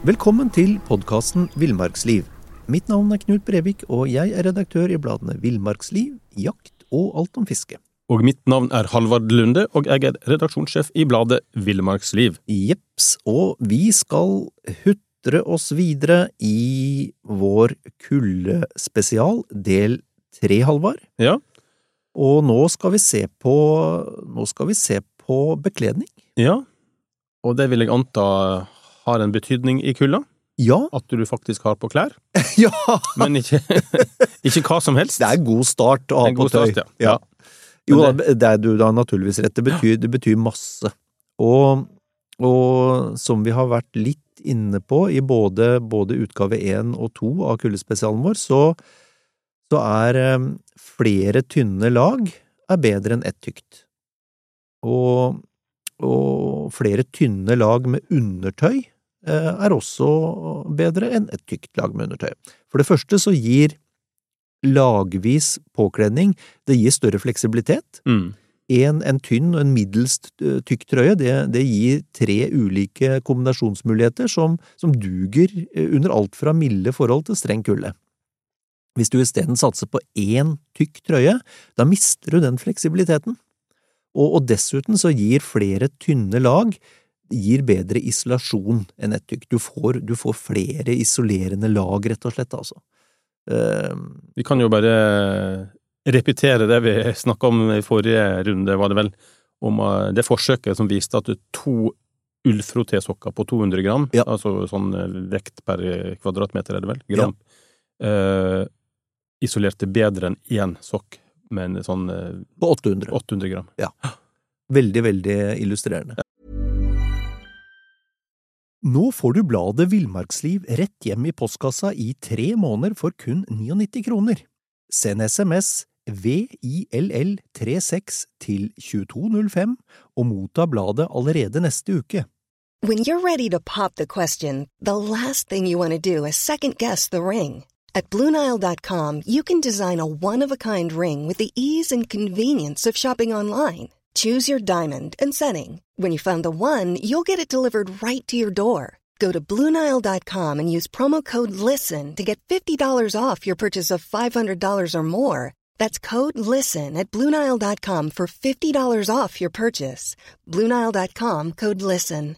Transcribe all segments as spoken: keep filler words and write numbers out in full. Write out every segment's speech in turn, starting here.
Velkommen til podcasten Villmarksliv. Mitt navn er Knut Brevik, og jeg er redaktør i bladene Villmarksliv, Jakt og Alt om fiske. Og mitt navn er Halvard Lunde, og jeg er redaksjonssjef i bladet Villmarksliv. Jeps, og vi skal hutre oss videre i vår kuldespesial, del tre, Halvard. Ja. Og nå skal vi se på, nå skal vi se på bekledning. Ja, og det vil jeg anta har en betydning i kulda. Ja. At du faktisk har på klær. Ja. Men ikke, ikke hva som helst. Det er en god start å ha på tøy. Start, ja. Ja. Jo, det... det er du da naturligvis rett. Det betyr, det betyr masse. Og, og som vi har vært litt inne på i både, både utgave én og to av kuldespesialen vår, så, så er um, flere tynne lag er bedre enn ett tykt. Og, og flere tynne lag med undertøy eh, er også bedre enn et tykt lag med undertøy. For det første så gir lagvis påkledning, det gir større fleksibilitet. Mm. En, en tynn og en middels tykk trøye, det, det gir tre ulike kombinasjonsmuligheter som, som duger under alt fra milde forhold til streng kulde. Hvis du i stedet satser på én tykk trøye, da mister du den fleksibiliteten. Og, og dessuten så gir flere tynne lag gir bedre isolasjon enn et tykk. Du får, du får flere isolerende lag, rett og slett, altså. Uh, vi kan jo bare repetere det vi snakket om i forrige runde, var det vel, om det forsøket som viste at to ullfrottésokker på to hundre gram, ja. Altså sånn vekt per kvadratmeter er det vel, gram, ja. uh, isolerte bedre enn én sokk med en sånn uh, på åtte hundre. åtte hundre gram. Ja. Veldig, veldig illustrerende. Nå får du bladet Villmarksliv rett hjem i postkassa i tre måneder for kun nittini kroner. Send sms V I L L tre seks til to to null fem og motta bladet allerede neste uke. When you're ready to pop the question, the last thing you want to do is second-guess the ring. At Blue Nile dot com, you can design a one-of-a-kind ring with the ease and convenience of shopping online. Choose your diamond and setting. When you find the one, you'll get it delivered right to your door. Go to Blue Nile dot com and use promo code LISTEN to get fifty dollars off your purchase of five hundred dollars or more. That's code LISTEN at Blue Nile dot com for fifty dollars off your purchase. Blue Nile dot com, code LISTEN.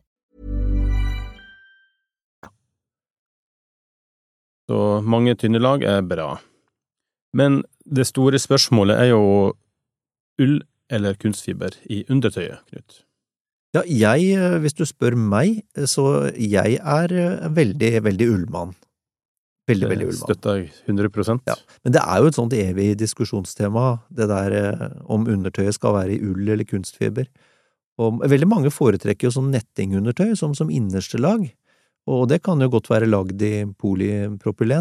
Så mange tynne lag er bra. Men det store spørsmålet er jo ull eller kunstfiber i undertøyet, Knut? Ja, jeg, hvis du spør meg, så jeg er veldig, veldig ullmann. Veldig, veldig ullmann. Støtter jeg hundre prosent. Ja, men det er jo et sånt evig diskusjonstema, det der om undertøyet skal være i ull eller kunstfiber. Og veldig mange foretrekker jo sånn nettingundertøy som, som innerste lag. Og det kan jo godt være lagd i polypropylen.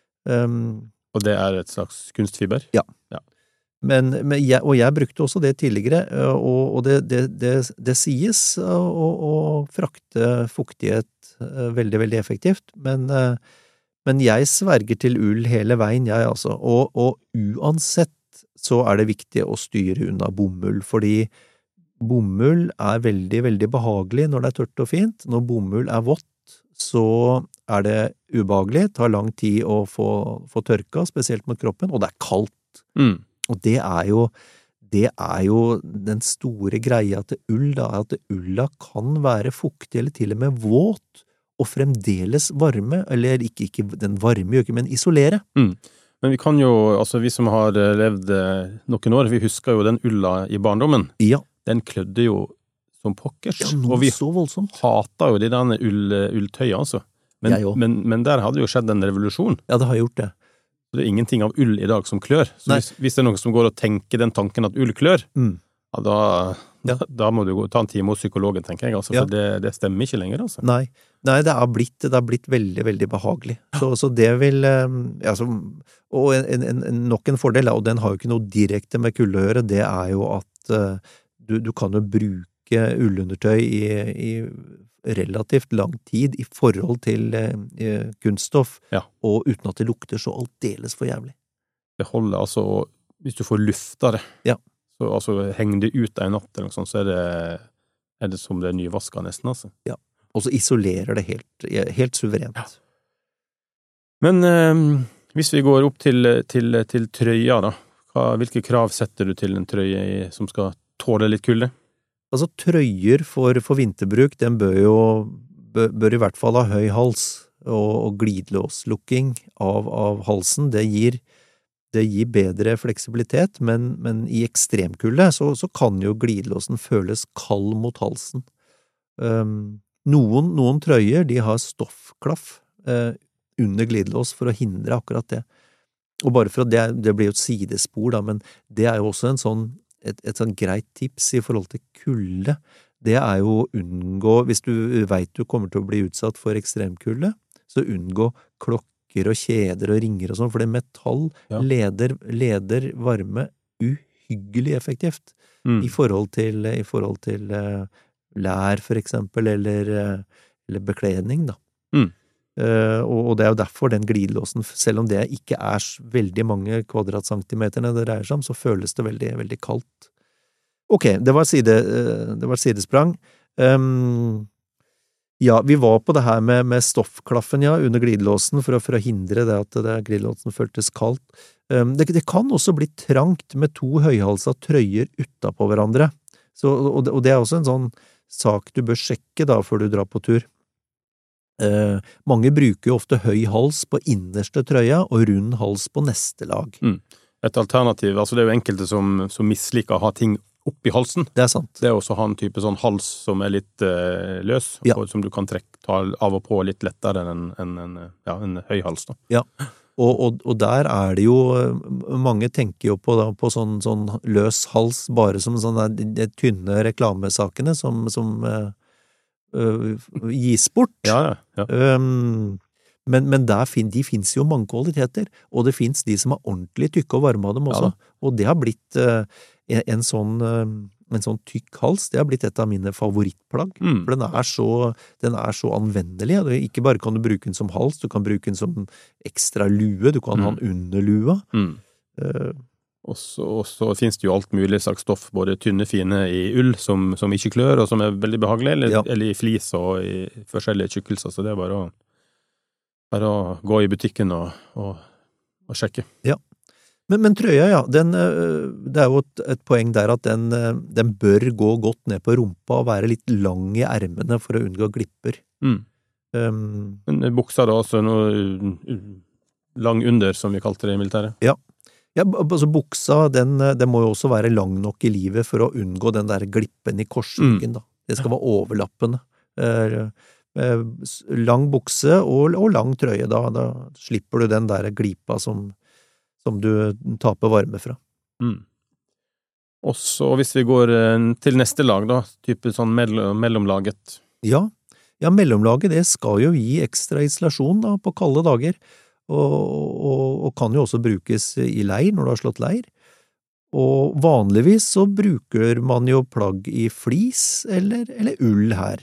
Um, og det er et slags kunstfiber? Ja. ja. Men, men jeg, og jeg brukte også det tidligere, og, og det, det, det, det sies å, å frakte fuktighet veldig, veldig effektivt, men, men jeg sverger til ull hele veien, jeg altså. Og, og uansett så er det viktig å styre unna bomull, fordi bomull er veldig, veldig behagelig når det er tørt og fint. Når bomull er vått, så er det ubehagelig, tar lang tid å få, få tørka, spesielt mot kroppen, og det er kaldt. Mm. Og det er jo, det er jo den store greia til ull, da, at ulla kan være fuktig eller til og med våt, og fremdeles varme, eller ikke, ikke den varme jo ikke, men isolere. Mm. Men vi kan jo, altså vi som har levd noen år, vi husker jo den ulla i barndommen. Ja. Den klødde jo som pokkers, ja, og vi så voldsomt. hater jo de denne ull, ulltøya, altså. Men, men, men der hadde jo skjedd en revolusjon. Ja, det har gjort det. Så det er ingenting av ull i dag som klør. Så hvis, hvis det er noen som går og tenker den tanken at ull klør, mm. ja, da, ja. Da, da må du gå, ta en time hos psykologen, tenker jeg, altså, for ja. det, det stemmer ikke lenger, altså. Nei, Nei det, er blitt, det er blitt veldig, veldig behagelig. Så, så det vil, altså, og en, en, en, nok en fordel, og den har jo ikke noe direkte med kulde å gjøre, det er jo at uh, du, du kan jo bruke ullundertøy i, i relativt lang tid i forhold til eh, kunststoff, ja. Og uten at det lukter så aldeles for jævlig. Det holder altså, hvis du får lufta det, ja. så altså, henger det ut en natt eller noe sånt, så er det, er det som det er nyvasket nesten, altså. Ja, Og så isolerer det helt, helt suverent. Ja. Men eh, hvis vi går opp til, til, til trøya da, hva, hvilke krav setter du til en trøye i, som skal tåle litt kulde? Altså trøyer for, for vinterbruk, den bør jo bør, bør i hvert fall ha høy hals, og, og glidelåslukking av, av halsen, det gir, det gir bedre fleksibilitet, men, men i ekstremkulde så, så kan jo glidelåsen føles kald mot halsen. Um, noen, noen trøyer, de har stoffklaff uh, under glidelås for å hindre akkurat det. Og bare for at det, det blir jo et sidespor da, men det er jo også en sånn, et, et sånn greit tips i forhold til kulde. Det er jo å unngå, hvis du vet du kommer til å bli utsatt for ekstremkulde, så unngå klokker og kjeder og ringer og sånn, for det metall ja. leder, leder varme uhyggelig effektivt mm. i forhold til, i forhold til uh, lær for eksempel, eller, uh, eller bekledning da. Mm. Uh, og, og det er jo derfor den glidelåsen, selv om det ikke er veldig mange kvadratcentimeterne det dreier seg om, så føles det veldig, veldig kaldt. Ok, det var, side, uh, det var sidesprang. Um, ja, vi var på det her med, med stoffklaffen, ja, under glidelåsen, for å, for å hindre det at det, glidelåsen føltes kaldt. Um, det, det kan også bli trangt med to høyhalsa trøyer utenpå hverandre. Så, og, det, og det er også en sånn sak du bør sjekke da, før du drar på tur. Uh, mange bruker jo ofte høy hals på innerste trøya og rund hals på neste lag. Mm. Et alternativ, altså det er jo enkelte som, som misliker å ha ting oppi halsen. Det er sant. Det er også å ha en type sånn hals som er litt uh, løs, ja. og som du kan trekke, ta av og på litt lettere enn en, en, ja, en høy hals. Da. Ja, og, og, og der er det jo, mange tenker jo på, da, på sånn, sånn løs hals, bare som sånne de tynne reklamesakene som, som uh, Uh, gis bort. Ja, ja. Um, men, men der fin, de finnes jo mange kvaliteter, og det finnes de som er ordentlig tykke og varme av dem også. Ja. Og det har blitt uh, en, en, sånn, uh, en sånn tykk hals, det har blitt et av mine favorittplagg. Mm. For den er, så, den er så anvendelig. Ikke bare kan du bruke den som hals, du kan bruke den som ekstra lue, du kan mm. ha den under lua. Mm. Uh, Og så, og så finnes det jo alt mulig slags stoff, både tynne, fine i ull, som, som ikke klør, og som er veldig behagelig, eller, ja. eller i flis og i forskjellige tykkelser, så det er bare å, bare å gå i butikken og, og, og sjekke. Ja, men, men trøya, ja, den, det er jo et, et poeng der at den, den bør gå godt ned på rumpa og være litt lang i ermene for å unngå glipper. Mm. Um, men buksa da, altså noe lang under, som vi kalte det i militæret? Ja. Ja, altså buksa, den, den må jo også være lang nok i livet for å unngå den der glippen i korsryggen, mm. da. Det skal være overlappende. Eh, eh, lang bukse og, og lang trøye, da, da slipper du den der glipa som, som du taper varme fra. Mm. Og så hvis vi går til neste lag, da, type sånn mellom, mellomlaget. Ja, ja, mellomlaget, det skal jo gi ekstra isolasjon da, på kalde dager. Og, og, og kan jo også brukes i leir når du har slått leir. Og vanligvis så bruker man jo plagg i flis eller, eller ull her.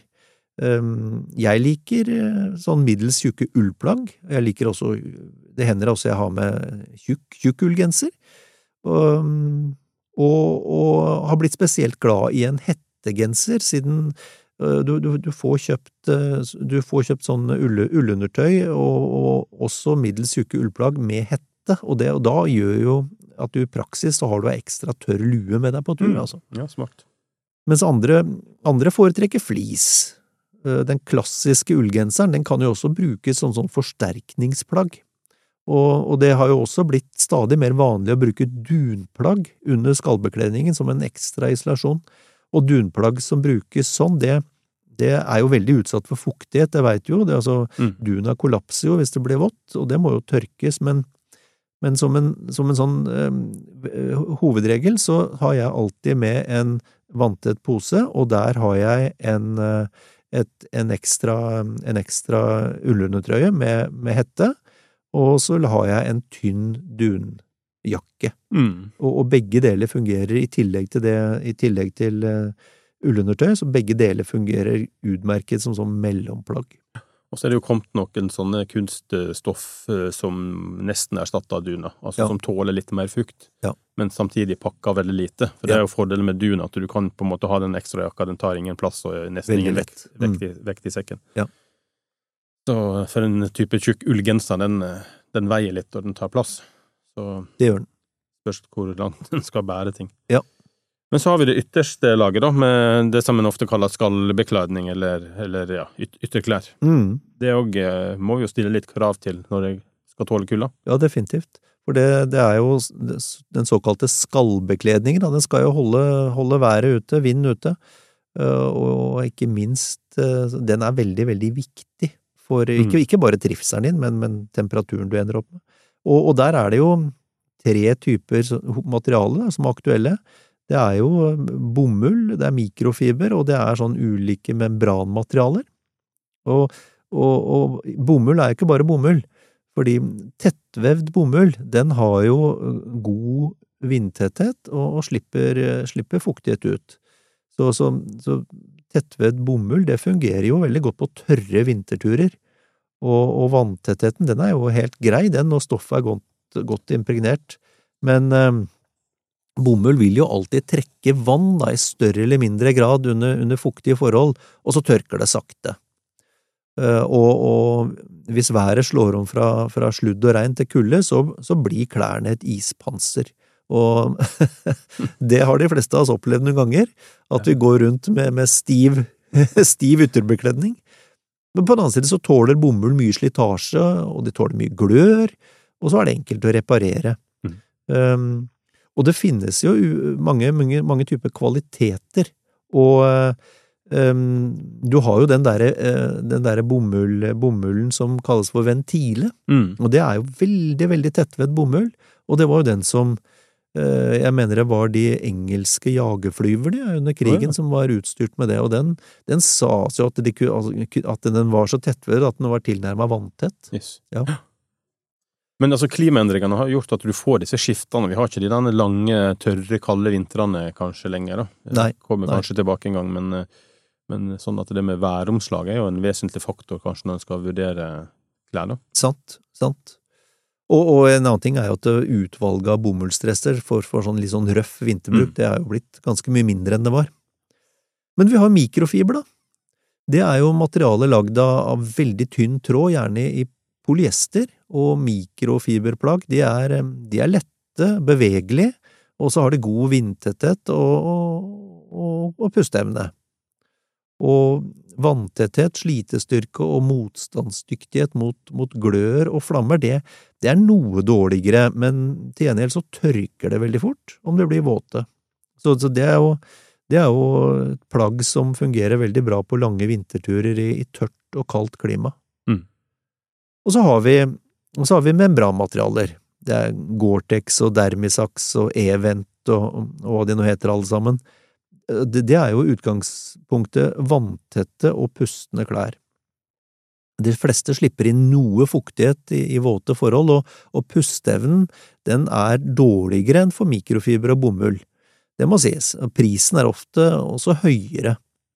Um, jeg liker sånn middels tjukke ullplagg. Jeg liker også, det hender også jeg har med tjukk, tjukk ullgenser. Og, og, og har blitt spesielt glad i en hettegenser, siden Du, du, du, får kjøpt, du får kjøpt sånn ulle, ullundertøy og, og også middels tjukke ullplagg med hette, og, det, og da gjør jo at du i praksis så har du ekstra tørr lue med deg på tur, mm. altså. Ja, smart. Mens andre, andre foretrekker flis. Den klassiske ullgenseren, den kan jo også brukes som sånn forsterkningsplagg. Og, og det har jo også blitt stadig mer vanlig å bruke dunplagg under skallbekledningen som en ekstra isolasjon. Og dunplagg som brukes sånn, det, det er jo veldig utsatt for fuktighet, det vet jo, det, altså, mm. duna kollapser jo hvis det blir vått, og det må jo tørkes, men, men som, en, som en sånn øh, hovedregel så har jeg alltid med en vanntett pose, og der har jeg en, et, en ekstra, en ekstra ullundertrøye med, med hette, og så har jeg en tynn dun. jakke. Mm. Og, og begge deler fungerer i tillegg til det, i tillegg til uh, ullundertøy, så begge deler fungerer utmerket som sånn mellomplagg. Og så er det jo kommet noen sånne kunststoff som nesten erstatter duna, altså ja. Som tåler litt mer fukt, ja. Men samtidig pakker veldig lite. For det er jo fordelen med duna, at du kan på en måte ha den ekstra jakka, den tar ingen plass og nesten veldig ingen vekt, vekt, i, vekt i sekken. Ja. Så for en type tjukk ullgenser, den, den veier litt og den tar plass. Så det gjør den. Spørs hvor langt den skal bære ting. Ja. Men så har vi det ytterste laget da, med det som man ofte kaller skallbeklædning, eller, eller ja, yt ytterklær. Mm. Det også, eh, må vi jo stille litt krav til når jeg skal tåle kulda. Ja, definitivt. For det, det er jo den såkalte skallbekledningen, da. Den skal jo holde, holde været ute, vind ute, og ikke minst, den er veldig, veldig viktig for, mm. ikke, ikke bare trivselen din, men, men temperaturen du ender opp med. Og, og der er det jo tre typer materiale da, som er aktuelle. Det er jo bomull, det er mikrofiber, og det er sånn ulike membranmaterialer. Og, og, og bomull er ikke bare bomull, fordi tettvevd bomull, den har jo god vindtetthet og, og slipper, slipper fuktighet ut. Så, så, så tettvevd bomull, det fungerer jo veldig godt på tørre vinterturer. Og, og vanntettheten, den er jo helt grei, den, når stoffet er godt, godt impregnert. Men bomull vil jo alltid trekke vann da, i større eller mindre grad under, under fuktige forhold, og så tørker det sakte. Uh, og, og hvis været slår om fra, fra sludd og regn til kulde, så, så blir klærne et ispanser. Og det har de fleste av oss opplevd noen ganger, at vi går rundt med, med stiv, stiv ytterbekledning. Men på den annen side så tåler bomull mye slitasje, og de tåler mye glør, og så er det enkelt å reparere. Mm. Um, Og det finnes jo mange, mange, mange typer kvaliteter, og um, du har jo den der, den der bomull, bomullen som kalles for ventile, mm. og det er jo veldig, veldig tettvedd bomull, og det var jo den som, uh, jeg mener det var de engelske jagerflyverne under krigen oh, ja. Som var utstyrt med det, og den, den sa så at, de, at den var så tettvedd at den var tilnærmet vanntett. Yes. Ja. Men altså, klimaendringene har gjort at du får disse skiftene. Vi har ikke de denne lange, tørre, kalde vintrene kanskje lenger. Da. Nei. Kommer nei. Kanskje tilbake en gang, men, men sånn at det med væromslaget er jo en vesentlig faktor kanskje når en skal vurdere klær. Da. Sant, sant. Og, og en annen ting er jo at utvalget av bomullsdresser for, for sånn litt sånn røff vinterbruk, mm. det er jo blitt ganske mye mindre enn det var. Men vi har mikrofiber da. Det er jo materiale lagd av veldig tynn tråd, gjerne i polyester, og mikrofiberplagg, de er, de er lette, bevegelige, og så har de god vindtetthet og, og, og, og pusteevne. Og vanntetthet, slitestyrke og motstandsdyktighet mot, mot glør og flammer, det, det er noe dårligere, men til gjengjeld så tørker det veldig fort om det blir våte. Så, så det, er jo, det er jo et plagg som fungerer veldig bra på lange vinterturer i, i tørt og kaldt klima. Mm. Og så har vi, og så har vi membranmaterialer. Det er Gore-Tex og Dermisax og Event og, og hva de nå heter alle sammen. Det, det er jo utgangspunktet vanntette og pustende klær. De fleste slipper inn noe fuktighet i, i våte forhold, og, og pusteevnen, den er dårligere enn for mikrofiber og bomull. Det må sies. Prisen er ofte også høyere.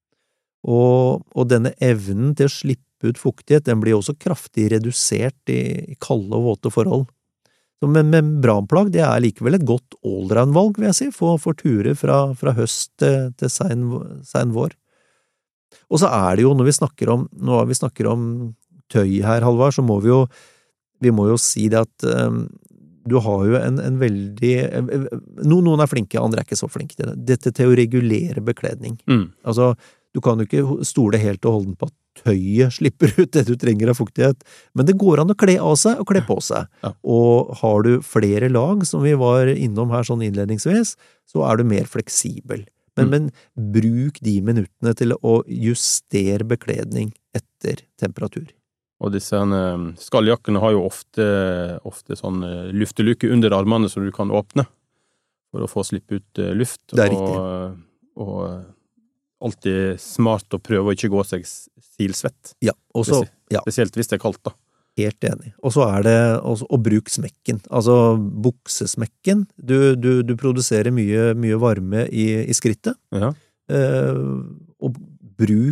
Og, og denne evnen til å slippe ut fuktighet, den blir også kraftig redusert i, i kalde og våte forhold. Så med membranplagg, det er likevel et godt allround-valg, vil jeg si, for, for turer fra, fra høst til, til sein, sein vår. Og så er det jo, når vi snakker om, når vi snakker om tøy her, Halvard, så må vi jo, vi må jo si det at um, du har jo en, en veldig, no, noen er flinke, andre er ikke så flinke til det, dette til å regulere bekledning. Mm. Altså, du kan jo ikke stole helt og holden på at tøyet slipper ut det du trenger av fuktighet, men det går an å kle av seg og kle på seg. Ja. Og har du flere lag, som vi var innom her sånn innledningsvis, så er du mer fleksibel. Men, mm. men bruk de minuttene til å justere bekledning etter temperatur. Og disse skalljakkene har jo ofte, ofte sånn lufteluke under armene som du kan åpne for å få slippe ut luft. Det er riktig. Og, og alltid smart å prøve å ikke gå seg silsvett. Ja, også, ja. Spesielt hvis det er kaldt da. Helt enig. Og så er det også å bruke smekken. Altså buksesmekken. Du, du, du produserer mye, mye varme i, i skrittet. Ja. Eh, og bruk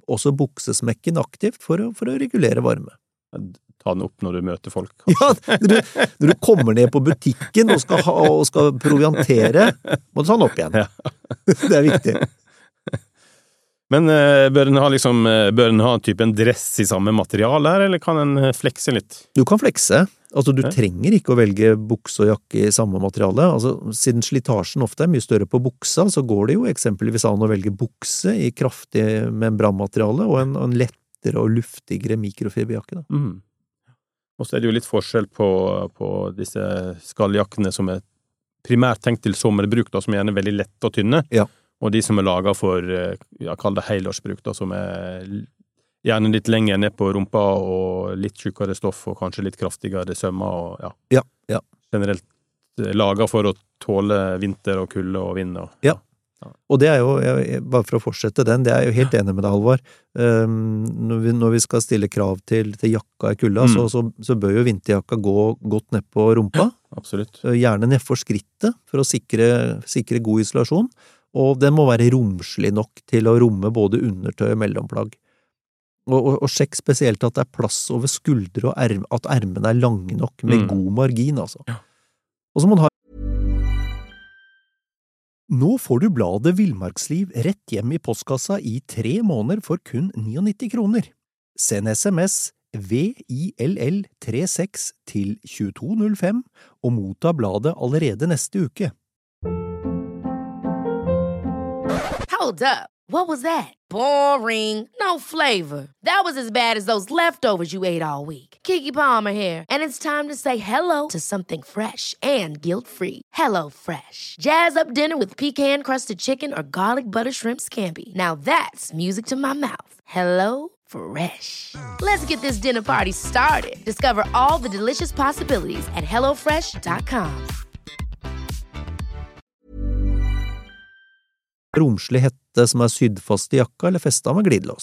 også buksesmekken aktivt for å, for å regulere varme. Ta den opp når du møter folk. Ja, når du, når du kommer ned på butikken og skal, ha, og skal proviantere, må du ta den opp igjen. Ja. Det er viktig. Men uh, bør den ha liksom, bør den ha en type en dress i samme materiale her, eller kan den flekse litt? Du kan flekse. Altså, du ja. trenger ikke å velge bukse og jakke i samme materiale. Altså, siden slitasjen ofte er mye større på buksa, så går det jo eksempelvis an å velge bukse i kraftig membranmateriale og en, en lettere og luftigere mikrofiberjakke. Da. Mm. Og så er det jo litt forskjell på, på disse skalljakkene som er primært tenkt til sommerbruk, da, som er gjerne veldig lette og tynne, ja. og de som er laget for, ja, kall det helårsbruk, da, som er gjerne litt lenger ned på rumpa og litt tjukkere stoff og kanskje litt kraftigere sømmer og ja, ja, ja. generelt laget for å tåle vinter og kulde og vind. Og, ja. ja, og det er jo, jeg, bare for å fortsette den, det er jeg jo helt enig med deg, Halvard. Um, når, vi, når vi skal stille krav til, til jakka i kulda, mm. så, så, så bør jo vinterjakka gå godt ned på rumpa. Ja, absolutt. Gjerne ned for skrittet for å sikre, sikre god isolasjon, og den må være romslig nok til å romme både undertøy og mellomplagg. Og, og, og sjekk spesielt at det er plass over skuldre og erm, at ermene er lange nok med mm. god margin, altså. Ja. Og så må man ha... Nå får du bladet Villmarksliv rett hjem i postkassa i tre måneder for kun nittini kroner. Send sms V I L L tre seks til tjueto null fem og motta bladet allerede neste uke. Hold up. What was that? Boring. No flavor. That was as bad as those leftovers you ate all week. Keke Palmer here, and it's time to say hello to something fresh and guilt-free. Hello Fresh. Jazz up dinner with pecan-crusted chicken or garlic butter shrimp scampi. Now that's music to my mouth. Hello Fresh. Let's get this dinner party started. Discover all the delicious possibilities at hello fresh dot com. Romslig hette som er sydd fast i jakka eller festet med glidelås.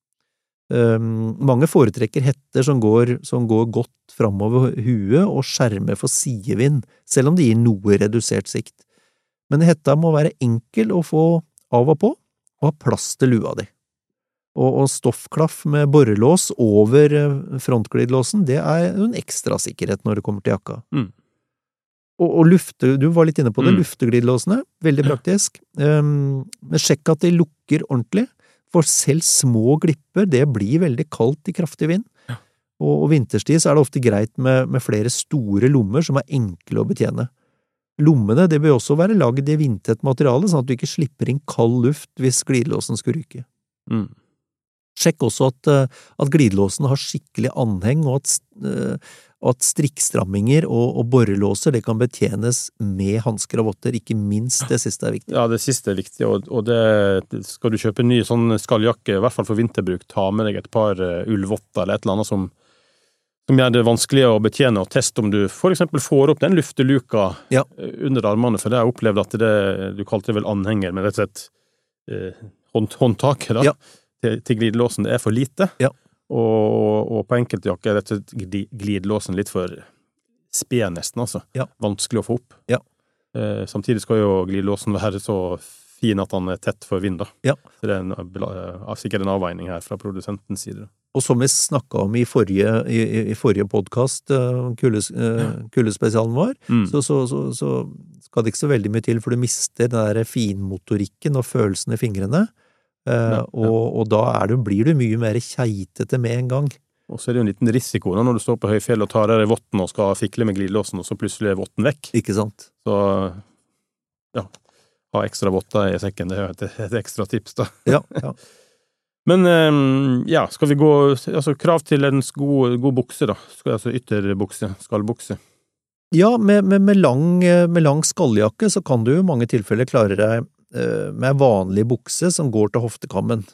Um, mange foretrekker hetter som går, som går godt fremover huet og skjermer for sidevind, selv om de gir noe redusert sikt. Men hetta må være enkel å få av og på, og ha plass til lua di. Og, og stoffklaff med borrelås over frontglidelåsen, det er en ekstra sikkerhet når det kommer til jakka. Mm. Og, og lufte, du var litt inne på det, mm. lufteglidelåsene, veldig praktisk. Um, men sjekk at de lukker ordentlig, for selv små glipper, det blir veldig kaldt i kraftig vind. Ja. Og, og vinterstid så er det ofte greit med, med flere store lommer som er enkle å betjene. Lommene, det bør også være laget i vindtett materiale, sånn at du ikke slipper inn kald luft hvis glidelåsen skulle ryke. Mm. Sjekk også at, at glidelåsen har skikkelig anheng, og at, at strikkstramminger og, og borrelåser det kan betjenes med handsker og votter, ikke minst det siste er viktig. Ja, det siste er viktig, og, og det, skal du kjøpe en ny sånn skalljakke, i hvert fall for vinterbruk, ta med deg et par ullvotter eller et eller annet som, som gjør det vanskelig å betjene, og teste om du for eksempel får opp den lufteluka ja. under armene, for det har jeg opplevd at det, du kalte det vel anhenger, men rett og slett eh, hånd, håndtaket da. Ja. Til, til glidelåsen, det er for lite, ja. og, og på enkelte jakker er rett og slett glidelåsen litt for sped nesten, altså. Ja. Vanskelig å få opp. Ja. Eh, samtidig skal jo glidelåsen være så fin at han er tett for vind, da. Ja. Så det er en, uh, sikkert en avveining her fra produsentens side. Og som vi snakket om i forrige, i, i forrige podcast, uh, kuldes, uh, kuldespesialen vår, mm. så, så, så, så skal det ikke så veldig mye til, for du mister den der finmotorikken og følelsen i fingrene. Uh, ja, ja. Og, og da er du, blir du mye mer keitete med en gang. Og så er det jo en liten risiko da, når du står på høyfjell og tar deg i votten og skal fikle med glidelåsen, og så plutselig er votten vekk. Ikke sant? Så, ja, ha ekstra votter i sekken, det er jo et, et ekstra tips da. Ja, ja. Men, um, ja, skal vi gå, altså krav til en god, god bukse da, skal, altså ytterbukse, skallbukse. Ja, med, med, med, lang, med lang skalljakke så kan du i mange tilfeller klare deg med vanlig bukse som går til hoftekammen,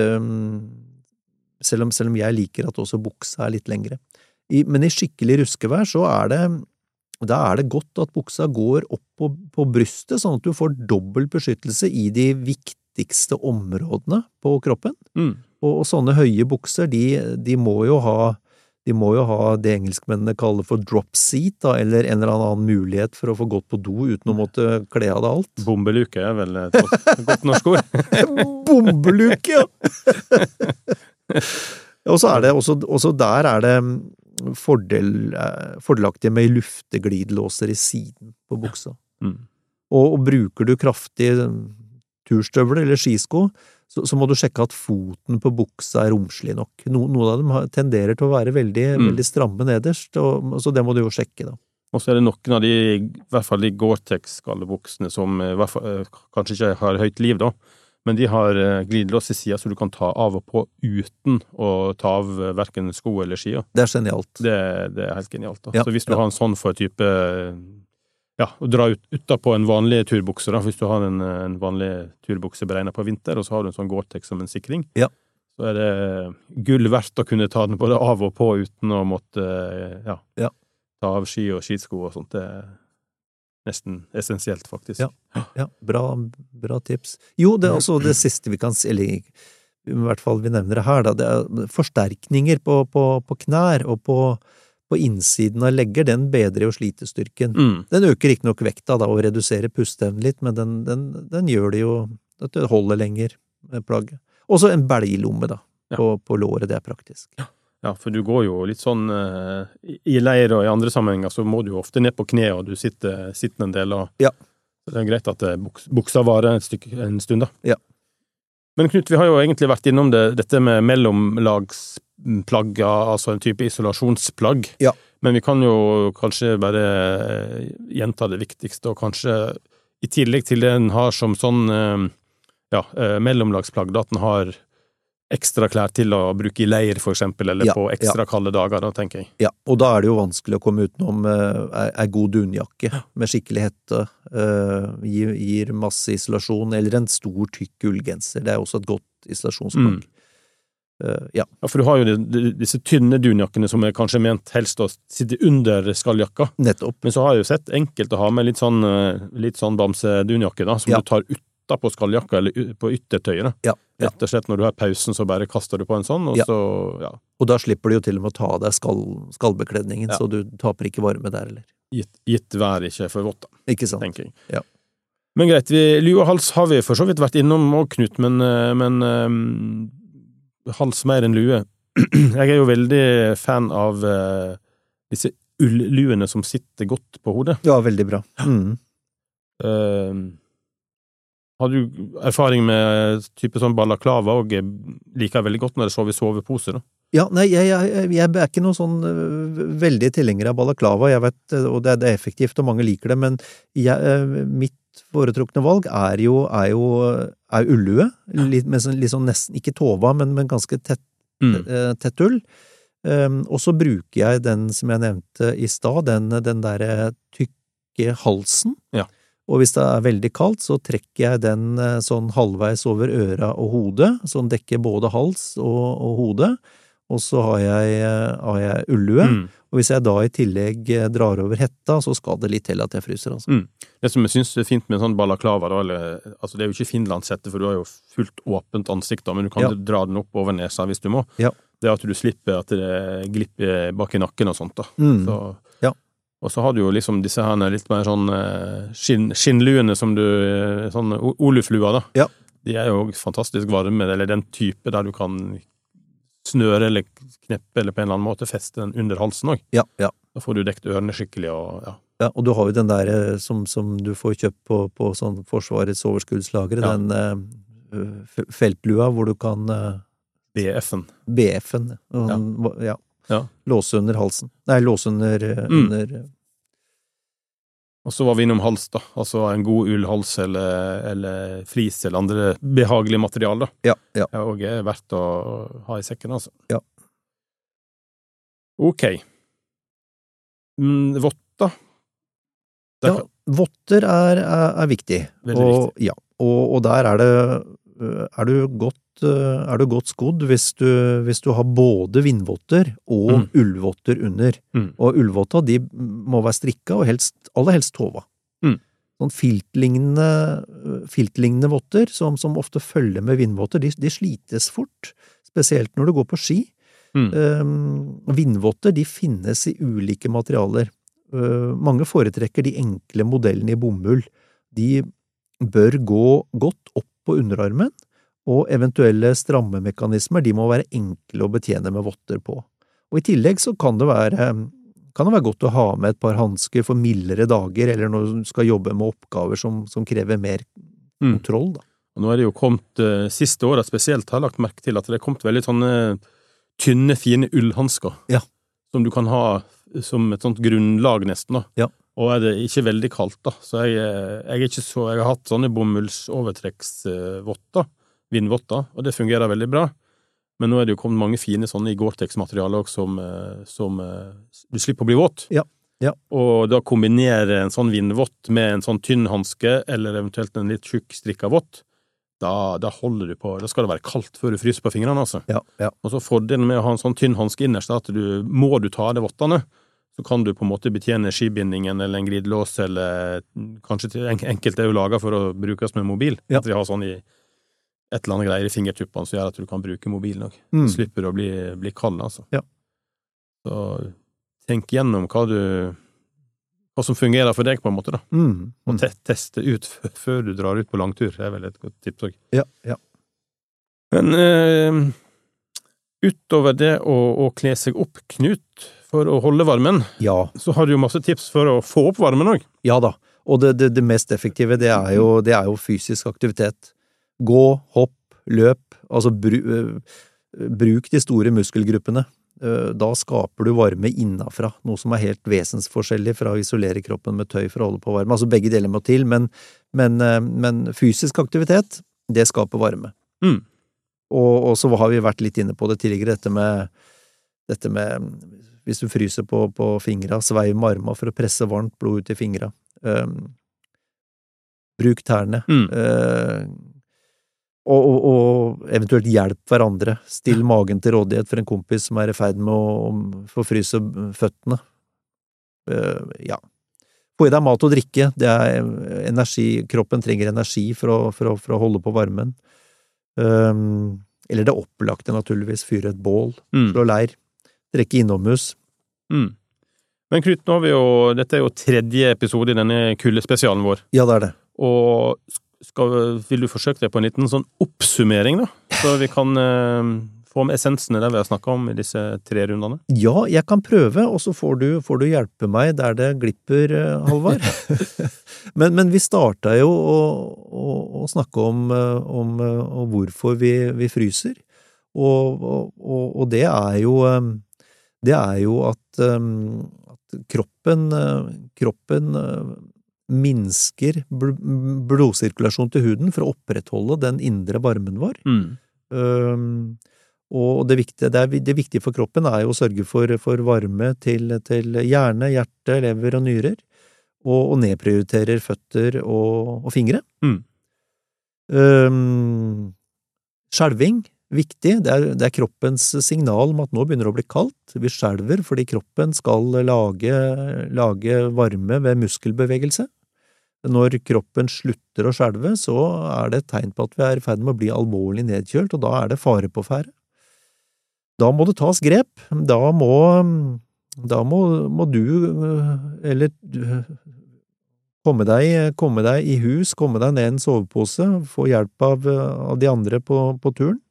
selv om, selv om jeg liker at også buksa er litt lengre. I, men i skikkelig ruskevær så er det, da er det godt at buksa går opp på, på brystet, sånn at du får dobbelt beskyttelse i de viktigste områdene på kroppen. Mm. Og, og sånne høye bukser, de, de må jo ha De må jo ha det engelskmennene kaller for drop seat, da, eller en eller annen mulighet for å få gått på do uten å måtte kle av det alt. Bombeluke er vel et godt norsk ord. Bombeluke, ja! Og så er det også, også der er det fordel, fordelaktig med lufteglidelåser i siden på buksa. Mm. Og, og bruker du kraftig turstøvler eller skisko, så, så må du sjekke at foten på buksa er romslig nok. No, noen av dem har, tenderer til å være veldig, mm. veldig stramme nederst, og, så det må du jo sjekke da. Og så er det noen av de, i hvert fall de Gore-Tex-skallebuksene som i hvert fall, kanskje ikke har høyt liv da, men de har glidelås i siden, så du kan ta av og på uten å ta av hverken sko eller skia. Det er genialt. Det, det er helt genialt da. Ja, så hvis du ja. har en sånn for type, ja, å dra ut, ut på en vanlig turbukse da, hvis du har en, en vanlig turbukse beregnet på vinter, og så har du en sånn Gore-Tex som en sikring, ja. så er det gull verdt å kunne ta den både av og på uten å måtte, ja, ja. ta av ski og skisko og sånt. Det er nesten essensielt, faktisk. Ja, ja. Bra, bra tips. Jo, det er også det siste vi kan si, eller i hvert fall vi nevner det her, da, det er forsterkninger på, på, på knær og på, på innsiden av legger, den bedrer jo slitestyrken. Mm. Den øker ikke nok vekta da, og reduserer pusteevnen litt, men den, den, den gjør det jo, at det holder lenger med plagget. Også en belglomme da, ja. på, på låret, det er praktisk. Ja. Ja, for du går jo litt sånn uh, i leir og i andre sammenhenger, så må du jo ofte ned på kne, og du sitter, sitter en del, og ja. det er greit at buks, buksa varer et stykke, en stund da. Ja. Men Knut, vi har jo egentlig vært innom det, dette med mellomlagsplagg, altså en type isolasjonsplagg, ja. men vi kan jo kanskje bare gjenta det viktigste, og kanskje i tillegg til det den har som sånn uh, ja, uh, mellomlagsplagg, da at den har ekstra klær til å bruke i leir, for eksempel, eller ja, på ekstra ja. kalde dager, da, tenker jeg. Ja, og da er det jo vanskelig å komme utenom uh, en god dunjakke med skikkelig hette, uh, gir, gir masse isolasjon, eller en stor, tykk ullgenser. Det er også et godt isolasjonsplagg. Mm. Uh, ja. ja, for du har jo de, de, disse tynne dunjakkene som er kanskje ment helst å sitte under skalljakka. Nettopp. Men så har jeg jo sett enkelt å ha med litt sånn, litt sånn bamse-dunjakke, da, som ja. du tar ut på skalljakka eller på yttertøyet da. Ja, ja. Rett og slett når du har pausen så bare kaster du på en sånn, og ja. så, ja. Og da slipper du jo til og med å ta deg skall, skallbekledningen, ja. så du taper ikke varme der, eller? Gitt, gitt vær ikke for vått da. Ikke sant. Tenker jeg. Ja. Men greit, vi, lue og hals har vi for så vidt vært innom og Knut, men, men um, hals mer enn lue. Jeg er jo veldig fan av uh, disse ullluene som sitter godt på hodet. Ja, veldig bra. Mm. Uh, Har du erfaring med type sånn balaklava og liker veldig godt når det sover i sovepose da? Ja, nei, jeg, jeg, jeg er ikke noen sånn uh, veldig tilhenger av balaklava, jeg vet, og det er, det er effektivt, og mange liker det, men jeg, uh, mitt foretrukne valg er jo, er jo er ullue, litt, med sånn, litt sånn nesten, ikke tova, men, men ganske tett, mm. uh, tett ull. Um, og så bruker jeg den som jeg nevnte i stad, den, den der tykke halsen. Ja. Og hvis det er veldig kaldt, så trekker jeg den sånn halvveis over øra og hodet, sånn dekker både hals og, og hode, og så har jeg, har jeg ullue, mm. og hvis jeg da i tillegg drar over hetta, så skal det litt til at jeg fryser, altså. Mm. Det som jeg synes er fint med en sånn balaklava, da, eller, altså det er jo ikke finlandshette, for du har jo fullt åpent ansikt, da, men du kan ja. dra den opp over nesa hvis du må. Ja. Det er at du slipper at det glipper bak i nakken og sånt, da. Mm. Så... Og så har du jo liksom disse her litt mer sånn skinn, skinnluene som du, sånn oluflua da. Ja. De er jo fantastisk varme, eller den type der du kan snøre eller kneppe eller på en eller annen måte feste den under halsen også. Ja, ja. Da får du dekt ørene skikkelig og ja. Ja, og du har jo den der som, som du får kjøpt på, på sånn Forsvarets overskuddslagre, ja. den uh, feltlua hvor du kan... Uh, B F-en. B F-en, ja. ja. Ja. Låse under halsen. Nei, låse under, mm. under... Og så var vi innom hals da, altså en god ullhals eller, eller flis eller andre behagelige material da. Ja, ja. Det er også verdt å ha i sekken altså. Ja. Ok. Mm, votter? Ja, votter er, er, er viktig. Veldig og, viktig. Ja, og, og der er det, er du godt er du godt skodd hvis du, hvis du har både vindvotter og mm. ullvotter under. Mm. Og ullvotter, de må være strikka og helst, aller helst tova. Mm. Sånn filtlignende, filtlignende votter, som, som ofte følger med vindvotter, de, de slites fort, spesielt når du går på ski. Mm. Um, vindvotter, de finnes i ulike materialer. Uh, mange foretrekker de enkle modellene i bomull. De bør gå godt opp på underarmen, Og eventuelle strammemekanismer, de må være enkle å betjene med votter på. Og i tillegg så kan det være, kan det være godt å ha med et par handsker for mildere dager, eller når du skal jobbe med oppgaver som, som krever mer kontroll, da. Mm. Og nå er det jo kommet, uh, siste året spesielt, har jeg lagt merke til at det er kommet veldig sånne tynne, fine ullhandsker. Ja. Som du kan ha som et sånt grunnlag nesten, da. Ja. Og er det ikke veldig kaldt, da. Så jeg, jeg er ikke så, jeg har hatt sånne bomullsovertrekksvotter, vindvotter, og det fungerer veldig bra. Men nå er det jo kommet mange fine sånne i Gore-Tex-materialer også, som, som du slipper å bli våt. Ja. Ja. Og da kombinere en sånn vindvott med en sånn tynn handske, eller eventuelt en litt tjukk strikka vott, da, da holder du på, da skal det være kaldt før du fryser på fingrene, altså. Ja, ja. Og så fordelen med å ha en sånn tynn handske innerst, at du, må du ta av det vottene, så kan du på en måte betjene skibindingen eller en glidelås, eller kanskje til enkelte er jo laget for å brukes med mobil. Ja. At vi har sånn i et eller annet greier i fingertuppene som gjør at du kan bruke mobilen også. Mm. Slipper å bli, bli kald, altså. Ja. Så tenk gjennom hva du, hva som fungerer for deg på en måte, da. Mm. Og te teste ut før du drar ut på langtur. Det er vel et godt tips også. Ja, ja. Men eh, utover det å, å kle seg opp, Knut, for å holde varmen, ja. Så har du jo masse tips for å få opp varmen også. Ja da, og det, det, det mest effektive, det er, jo, det er jo fysisk aktivitet. Gå, hopp, løp, altså bru, bruk de store muskelgruppene. Da skaper du varme innafra, noe som er helt vesensforskjellig fra å isolere kroppen med tøy for å holde på varme. Altså begge deler må til, men, men, men fysisk aktivitet, det skaper varme. Mm. Og, og så har vi vært litt inne på det tidligere, dette med, dette med hvis du fryser på, på fingra, sveiv med armene for å presse varmt blod ut i fingra. Um, bruk tærne. Mm. Uh, og, og, og eventuelt hjelp hverandre. Still magen til rådighet for en kompis som er i ferd med å, å forfryse føttene. Uh, ja. Få i deg mat og drikke. Det er energi, kroppen trenger energi for å, for å, for å holde på varmen. Um, eller det opplagte naturligvis, fyre et bål, mm. slå leir. Drikke innomhus. Mm. Men Knut, nå har vi jo, dette er jo tredje episode i denne kuldespesialen vår. Ja, det er det. Og skal, vil du forsøke deg på en liten sånn oppsummering da? Så vi kan eh, få med essensene der vi har snakket om i disse tre rundene? Ja, jeg kan prøve, og så får du, får du hjelpe meg der det glipper, Halvard. men, men vi startet jo å, å, å snakke om, om, om hvorfor vi, vi fryser. Og, og, og det er jo det er jo at, at kroppen, kroppen minsker blodsirkulasjon til huden for å opprettholde den indre varmen vår. Mm. Um, og det viktige, det, er, det viktige for kroppen er jo å sørge for, for varme til, til hjerne, hjerte, lever og nyrer, og, og nedprioriterer føtter og, og fingre. Mm. Um, skjelving, viktig, det er, det er kroppens signal om at nå begynner det å bli kaldt. Vi skjelver fordi kroppen skal lage, lage varme ved muskelbevegelse. Når kroppen slutter å skjelve, så er det et tegn på at vi er i ferd med å bli alvorlig nedkjølt, og da er det fare på ferde. Da må det tas grep. Da må, da må, må du, eller komme deg, komme deg i hus, komme deg ned i en sovepose, få hjelp av, av de andre på, på turen.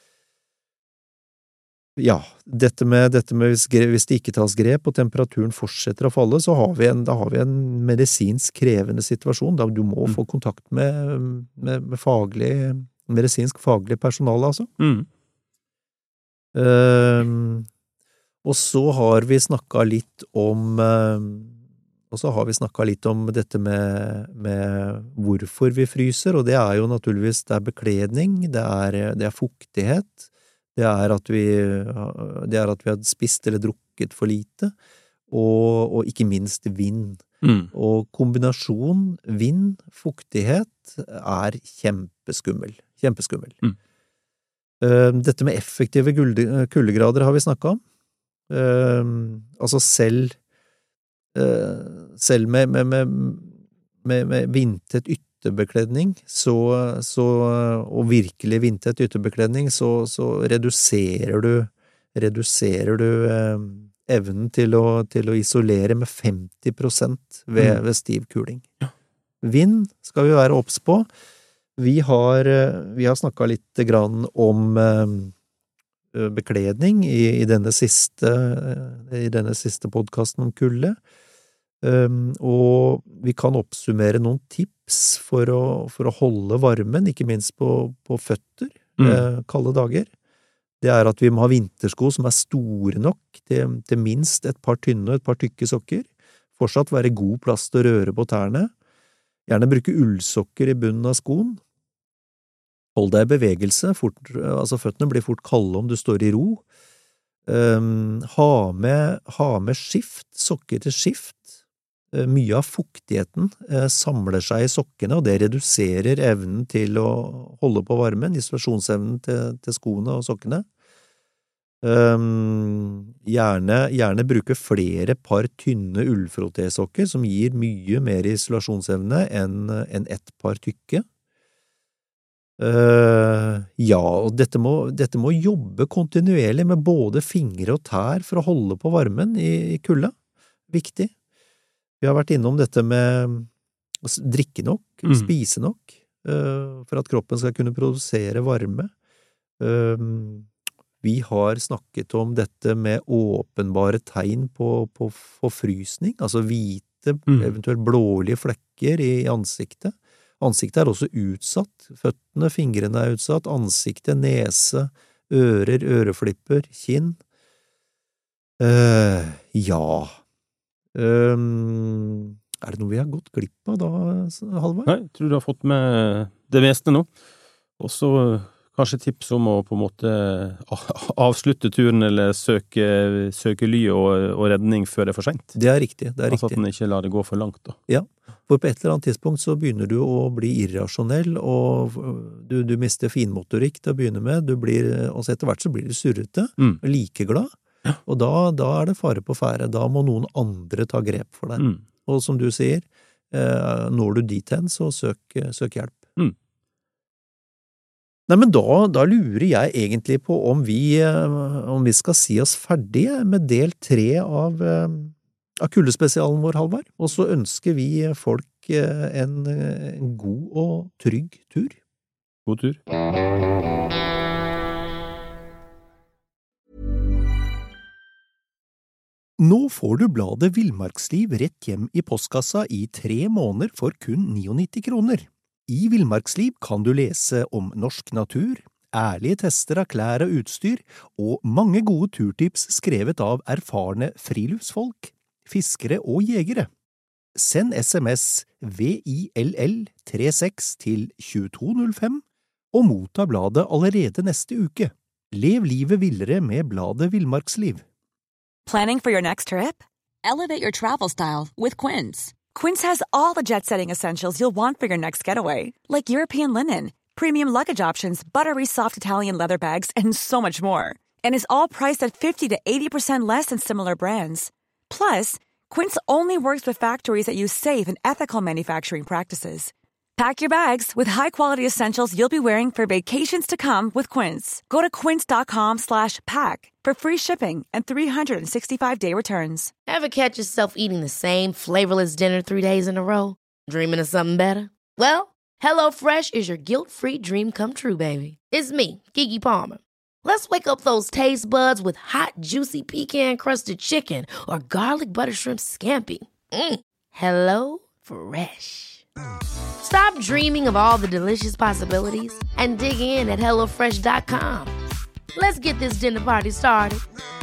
Ja, dette med, dette med hvis, hvis det ikke tas grep og temperaturen fortsetter å falle, så har vi en, da har vi en medisinsk krevende situasjon, da du må mm. få kontakt med, med, med faglig, medisinsk faglig personale, altså. Mm. Uh, og så har vi snakket litt om, uh, og så har vi snakket litt om dette med, med hvorfor vi fryser, og det er jo naturligvis, det er bekledning, det er, det er fuktighet, Det er, at vi, det er at vi har spist eller drukket for lite, og, og ikke minst vind. Mm. Og kombinasjon vind, fuktighet er kjempeskummel. Kjempeskummel. Mm. Uh, dette med effektive kuldegrader har vi snakket om. Uh, altså selv, uh, selv med, med, med, med, med vindtett ytterligere ytterbekledning, så, så, og virkelig vindtett ytterbekledning, så, så reduserer du, reduserer du eh, evnen til å, til å isolere med femti prosent ved, mm. ved stiv kuling. Ja. Vind skal vi være obs på. Vi har, vi har snakket litt grann om bekledning i, i denne siste, i denne siste podcasten om kulde. Um, og vi kan oppsummere noen tips for å, for å holde varmen, ikke minst på, på føtter, mm. eh, kalde dager. Det er at vi må ha vintersko som er store nok til, til minst et par tynne og et par tykke sokker. Fortsatt være god plass til å røre på tærne. Gjerne bruke ullsokker i bunnen av skoen. Hold deg i bevegelse, fort, altså føttene blir fort kalde om du står i ro. Um, ha med, ha med skift, sokker til skift. Mye av fuktigheten eh, samler seg i sokkene, og det reduserer evnen til å holde på varmen, isolasjonsevnen til, til skoene og sokkene. Um, gjerne, gjerne bruke flere par tynne ullfrottésokker som gir mye mer isolasjonsevne enn, enn ett par tykke. Uh, ja, og dette må, dette må jobbe kontinuerlig med både fingre og tær for å holde på varmen i, i kulda. Viktig. Vi har vært innom dette med å drikke nok, mm. spise nok, uh, for at kroppen skal kunne produsere varme. Uh, vi har snakket om dette med åpenbare tegn på, på forfrysning, altså hvite, mm. eventuelt blålige flekker i ansiktet. Ansiktet er også utsatt, føttene, fingrene er utsatt, ansiktet, nese, ører, øreflipper, kinn. Uh, ja... Um, er det noe vi har gått glipp av da, Halvard? Nei, jeg tror du har fått med det meste nå. Og så kanskje tips om å på en måte avslutte turen eller søke, søke ly og, og redning før det er for sent. Det er riktig, det er altså riktig. At den ikke lar det gå for langt da. Ja, for på et eller annet tidspunkt så begynner du å bli irrasjonell, og du, du mister finmotorikk til å begynne med, du blir, og så etter hvert så blir du surrete, mm. like glad. Og da, da er det fare på fære, da må noen andre ta grep for deg. Mm. Og som du sier, eh, når du dit hen, så søk, søk hjelp. Mm. Nei, men da, da lurer jeg egentlig på om vi, om vi skal si oss ferdige med del tre av, av kuldespesialen vår, Halvard. Og så ønsker vi folk en, en god og trygg tur. God tur. Nå får du bladet Villmarksliv rett hjem i postkassa i tre måneder for kun nittini kroner. I Villmarksliv kan du lese om norsk natur, ærlige tester av klær og utstyr, og mange gode turtips skrevet av erfarne friluftsfolk, fiskere og jegere. Send sms V I L L trettiseks til tjueto null fem og motta bladet allerede neste uke. Lev livet villere med bladet Villmarksliv. Planning for your next trip? Elevate your travel style with Quince. Quince has all the jet-setting essentials you'll want for your next getaway, like European linen, premium luggage options, buttery soft Italian leather bags, and so much more. And is all priced at fifty to eighty percent less than similar brands. Plus, Quince only works with factories that use safe and ethical manufacturing practices. Pack your bags with high-quality essentials you'll be wearing for vacations to come with Quince. Go to quince.com slash pack for free shipping and three sixty-five day returns. Ever catch yourself eating the same flavorless dinner three days in a row? Dreaming of something better? Well, HelloFresh is your guilt-free dream come true, baby. It's me, Keke Palmer. Let's wake up those taste buds with hot, juicy pecan-crusted chicken or garlic butter shrimp scampi. Mm. Hello Fresh. Stop dreaming of all the delicious possibilities and dig in at hello fresh dot com. Let's get this dinner party started.